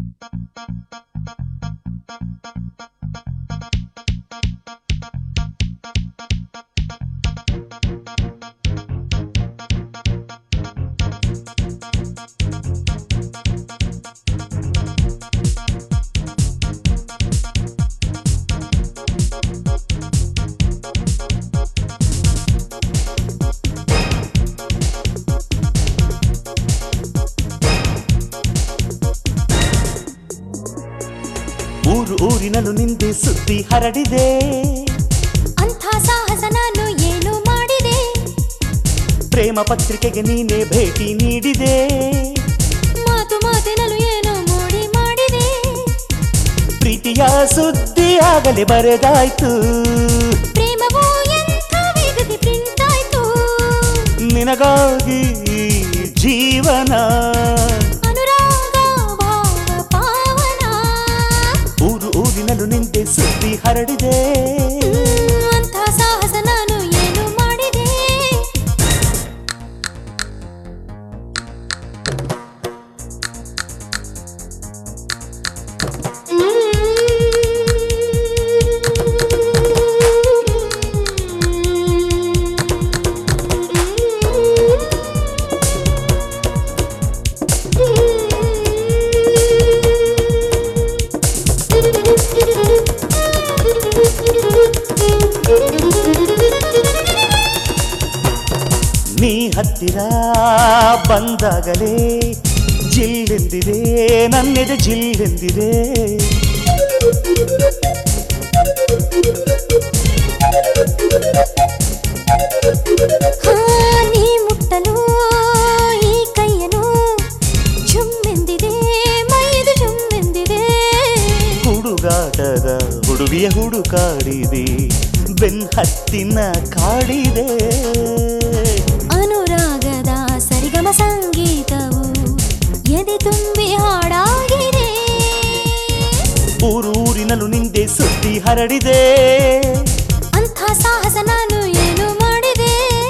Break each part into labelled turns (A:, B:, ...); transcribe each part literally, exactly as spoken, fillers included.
A: ಊರು ಊರಿನಲ್ಲೂ ನಿಂದೆ ಸುದ್ದಿ ಹರಡಿದೆ.
B: ಅಂಥ ಸಾಹಸ ನಾನು ಏನು ಮಾಡಿದೆ?
A: ಪ್ರೇಮ ಪತ್ರಿಕೆಗೆ ನೀನೇ ಭೇಟಿ ನೀಡಿದೆ.
B: ಮಾತು ಮಾತಿನಲ್ಲೂ ಏನೋ ಮೋಡಿ ಮಾಡಿದೆ.
A: ಪ್ರೀತಿಯ ಸುದ್ದಿ ಆಗಲೇ ಬರೆದಾಯ್ತು.
B: ಪ್ರೇಮವೋ ಎಂಥ ವೇಗದಿ ಪ್ರಿಂಟ್ ಆಯ್ತು.
A: ನಿನಗಾಗಿ ಜೀವನ
B: ಅನುರಾಗ ಭಾವ ಪಾವನ.
A: ಊರು ಊರಿನಲ್ಲೂ ನಿಂದೆ ಸುದ್ದಿ ಹರಡಿದೆ.
B: ಅಂಥ ಸಾಹಸ ನಾನು ಏನು ಮಾಡಿದೆ?
A: ನೀ ಹತ್ತಿರ ಬಂದಾಗಲೇ ಜಿಲ್ಲೆಂದಿದೆ ನನ್ನೆದೆ ಜಿಲ್ಲೆಂದಿದೆ.
B: ಹಾ, ನೀ ಮುಟ್ಟಲು ಈ ಕೈಯನ್ನು ಜುಮ್ಮೆಂದಿದೆ, ಮೈದು ಜುಮ್ಮೆಂದಿದೆ.
A: ಹುಡುಗಾಟದ ಹುಡುಗಿಯ ಹುಡುಕಾಡಿದೆ, ಬೆನ್ ಹತ್ತಿನ ಕಾಡಿದೆ.
B: ಅನುರಾಗದ ಸರಿಗಮ ಸಂಗೀತವು ಎದೆ ತುಂಬಿ ಹಾಡಾಗಿದೆ.
A: ಊರು ಊರಿನಲ್ಲೂ ನಿಂದೆ ಸುದ್ದಿ ಹರಡಿದೆ.
B: ಅಂಥ ಸಾಹಸ ನಾನು ಏನು ಮಾಡಿದೆ?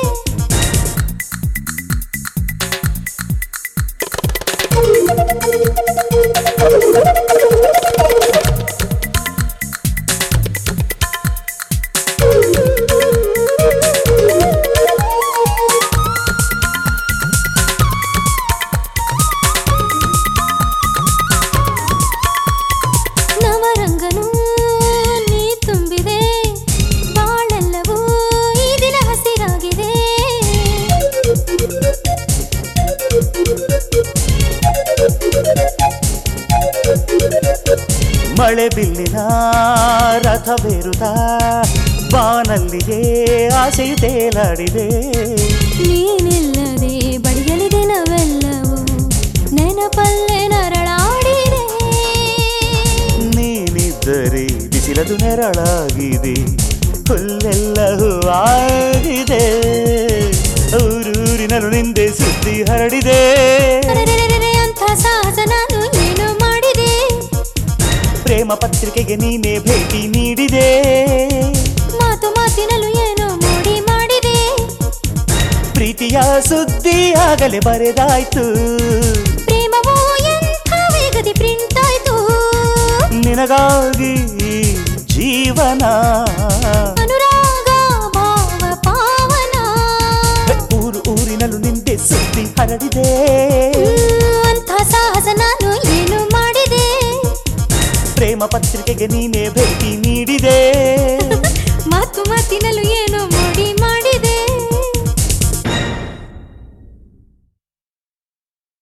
B: ನವರಂಗನು ನೀ ತುಂಬಿದೆ, ಬಾಳೆಲ್ಲವೂ ಈ ದಿನ ಹಸಿರಾಗಿದೆ.
A: ಮಳೆ ಬಿಲ್ಲಿನ ರಥವೇರುತ್ತ ಬಾನಲ್ಲಿಗೆ ಆಸೆಯು ತೇಲಾಡಿದೆ.
B: ನೀನಿಲ್ಲದೆ ಬಡಿಯಲಿದೆ ನಾವೆಲ್ಲವೂ ನೆನಪಲ್ಲೇ ನರಳಾಡಿದೆ.
A: ನೀನಿದ್ದರೆ ಬಿಸಿಲದು ನೆರಳಾಗಿದೆ, ಹುಲ್ಲೆಲ್ಲ ಹೂವಾಗಿದೆ. ಊರೂರಿನಲ್ಲೂ ನಿಂದೆ ಸುದ್ದಿ ಹರಡಿದೆ.
B: ಅರೆರೆರೆರೆ, ಅಂಥ ಸಾಹಸ ನಾನು ಏನು ಮಾಡಿದೆ?
A: ಪ್ರೇಮ ಪತ್ರಿಕೆಗೆ ನೀನೇ ಭೇಟಿ ನೀಡಿದೆ.
B: ಮಾತು ಮಾತಿನಲ್ಲೂ ಏನೋ ಮೋಡಿ ಮಾಡಿದೆ.
A: ಪ್ರೀತಿಯ ಸುದ್ದಿ ಆಗಲೇ ಬರೆದಾಯ್ತು.
B: ಪ್ರೇಮವೋ ಎಂಥ ವೇಗದಿ ಪ್ರಿಂಟ್ ಆಯ್ತು.
A: ನಿನಗಾಗಿ ಜೀವನ
B: ಅನುರಾಗ ಭಾವ ಪಾವನ.
A: ಊರು ಊರಿನಲ್ಲೂ ನಿಂದೆ ಸುದ್ದಿ ಹರಡಿದೆ.
B: ಅಂಥ ಸಾಹಸ ನಾನು ಏನು ಮಾಡಿದೆ?
A: ಪ್ರೇಮ ಪತ್ರಿಕೆಗೆ ನೀನೇ ಭೇಟಿ ನೀಡಿದೆ.